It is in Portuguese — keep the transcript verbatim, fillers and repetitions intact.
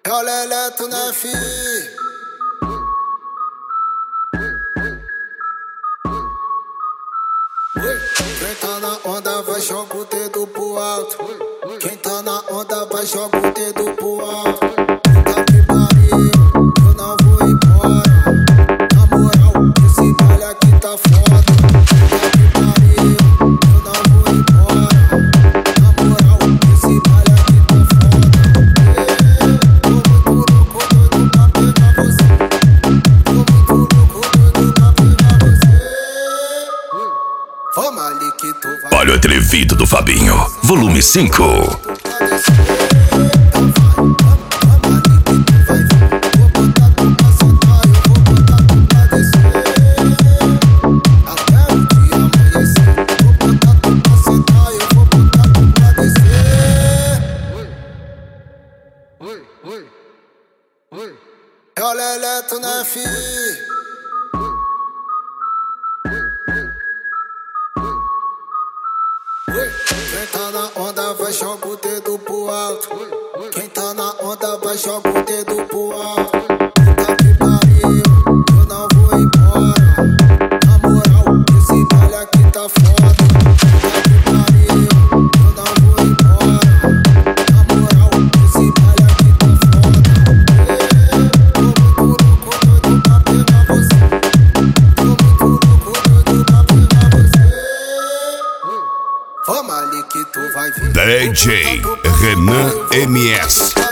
É o Leleto, né, fi? Quem tá na onda vai joga o dedo pro alto. Quem tá na onda vai joga o dedo pro alto. Puta que pariu, eu não vou embora. Na moral, esse baile aqui tá foda. Puta que pariu, eu não vou embora. Na moral, esse baile aqui tá foda. Tô muito louco, doido pra pegar você. Tô muito louco, doido pra pegar você. Vamos ali que tu vai. Olha o atrevido do Fabinho, volume cinco. É o Leleto, né, fi? Quem tá na onda vai joga o dedo pro alto. Quem tá na onda vai joga o dedo pro alto. Puta que pariu, eu não vou embora. Na moral, esse baile aqui tá foda. Puta que pariu, eu não vou embora. Na moral, esse baile aqui tá foda. Tô muito louco, doido pra pegar você. Tô muito louco, doido pra pegar você. Vamos ali que tu vai ver. D J Renan M S.